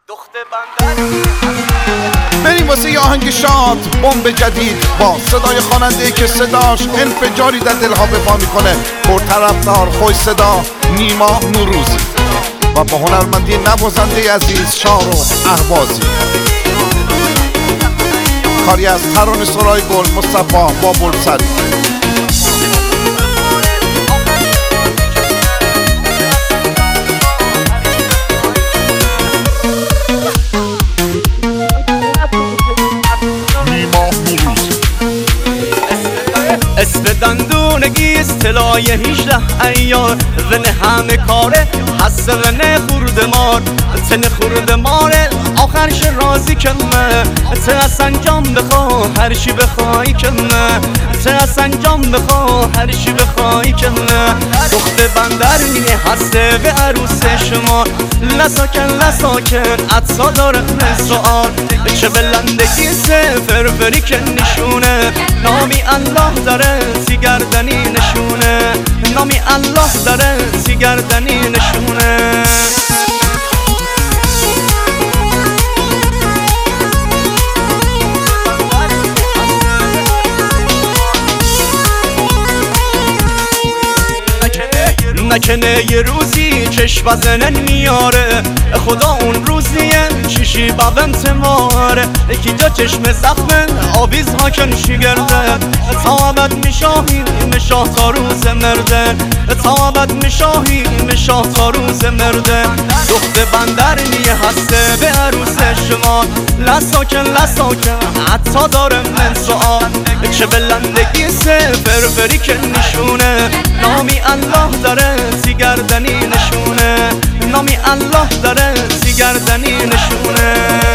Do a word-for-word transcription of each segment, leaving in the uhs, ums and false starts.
بریم واسه یه آهنگ شاد، بمب جدید با صدای خواننده‌ای که صداش انفجاری در دلها به پا میکنه، پرطرفدار، خوش صدا، نیما نوروزی و با هنرمندی نوازنده عزیز شارو اهوازی. کاری از ترانه سرای گل مصطفی بابلسری. استدندونگی استلای هیجده ایار ونه همه کاره حس ونه خورده مار تن خورده ماره آخرش رازی کنه ته از انجام بخوا هر چی بخوای کنه ته از انجام بخوا هر چی بخوای کنه دخت بندر نیه هسته به عروس شما لساکن لساکن عطا داره سوال چه بلندگی سفر فری که نشونه نامی الله داره سی گردنی نشونه نامی الله داره سی گردنی نشونه نکنه یه روزی چشم بزنن میاره خدا اون روزیه چیشی ببنت ماره یکی جا چشم زخمه آویز ها کن شگرده تا ابد میشاهی مشاه تا روز مردن تا ابد میشاهی مشاه تا روز مردن دخت بندر نیه هسته به عروس شما لساکن لساکن حتی دارم من سوال چه بلندگی سفر فری که نشونه نامی الله داره سی گردنی نشونه نامی الله داره سی گردنی نشونه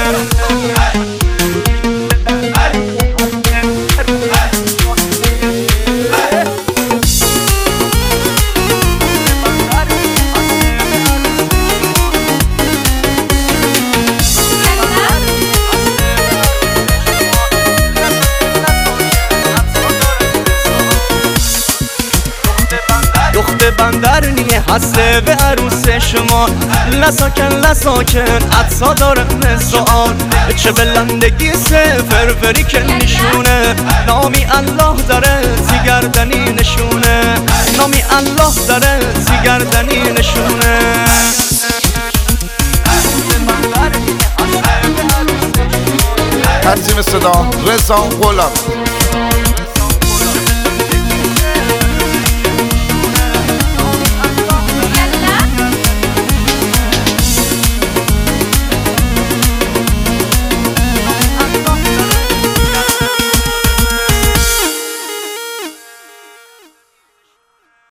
دخت بندر نیه هسته به عروس شما لساکن لساکن عطا داره سوال چه بلندگی سفر فری که نشونه نامی الله داره سی گردنی نشونه نامی الله داره سی گردنی نشونه تنظیم صدا رضا غلام.